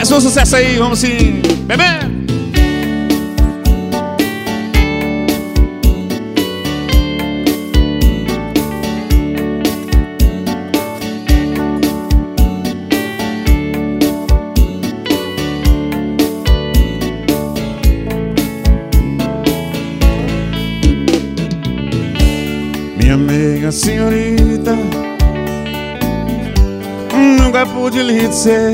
Mais um sucesso aí, vamos sim, bebê! Minha amiga senhorita, nunca pude lhe dizer.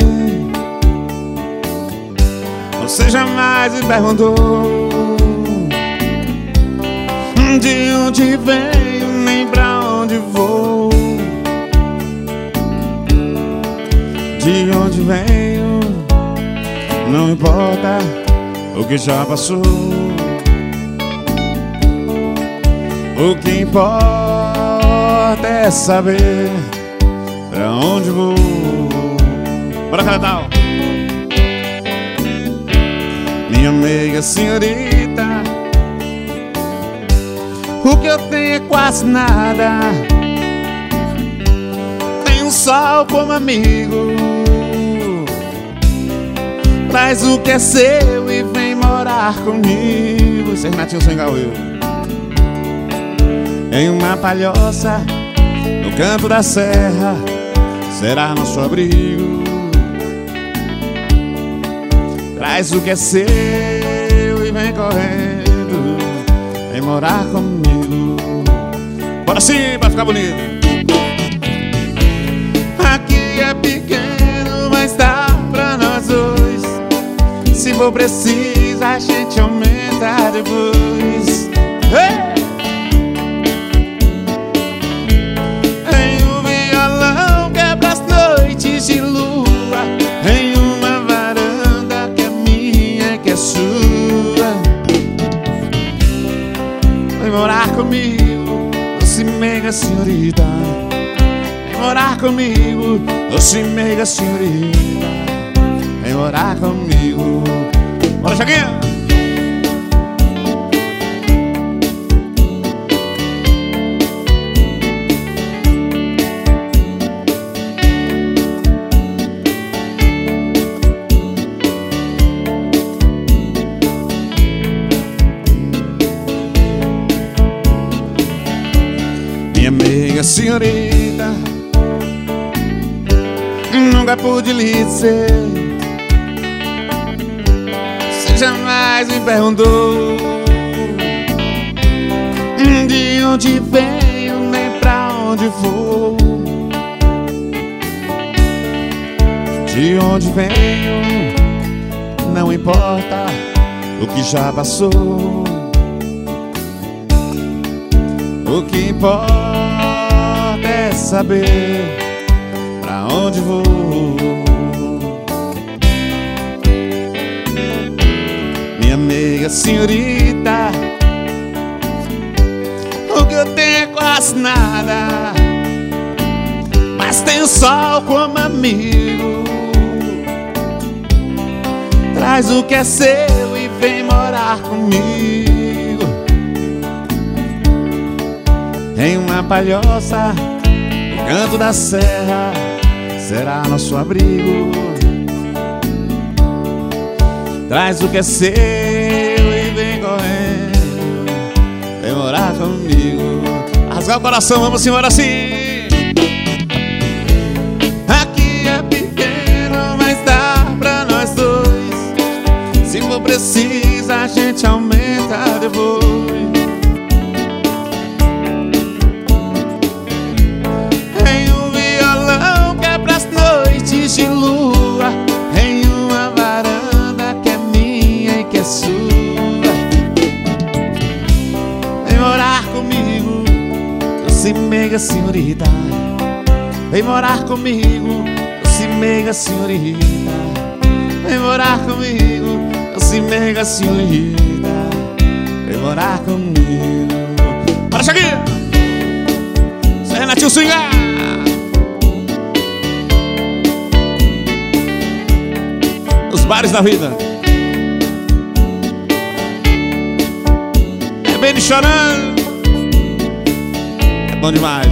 Você jamais me perguntou de onde venho, nem pra onde vou. De onde venho, não importa o que já passou. O que importa é saber pra onde vou. Bora, Natal! Minha amiga senhorita, o que eu tenho é quase nada. Tenho um sol como amigo. Traz o que é seu e vem morar comigo. Ser Natinho sem Gaúcho. Em uma palhoça no canto da serra será nosso abrigo. Traz o que é seu e vem correndo, vem morar comigo. Bora sim, pra ficar bonito. Aqui é pequeno, mas dá pra nós dois. Se for preciso, a gente aumenta depois. Hey! De lua, em uma varanda que é minha, que é sua. Vem morar comigo, doce meiga senhorita. Vem morar comigo, doce meiga senhorita. Vem morar comigo. Bora, Chaguinha! Minha amiga senhorita, nunca pude lhe dizer. Você jamais me perguntou de onde venho, nem pra onde vou. De onde venho, não importa o que já passou. O que importa é saber pra onde vou. Minha amiga senhorita, o que eu tenho é quase nada, mas tenho sol como amigo. Traz o que é seu e vem morar comigo. Em uma palhoça no canto da serra será nosso abrigo. Traz o que é seu e vem correndo, vem morar comigo. Rasgar o coração, vamos embora assim. Aqui é pequeno, mas dá pra nós dois. Se for preciso, a gente aumenta depois. De lua, em uma varanda que é minha e que é sua. Vem morar comigo, doce meiga senhorita. Vem morar comigo, doce meiga senhorita. Vem morar comigo, doce meiga senhorita. Vem morar comigo. Bora, Chaguinha! Ser Renatinho Swingar! Os bares da vida. É bem chorando. É bom demais.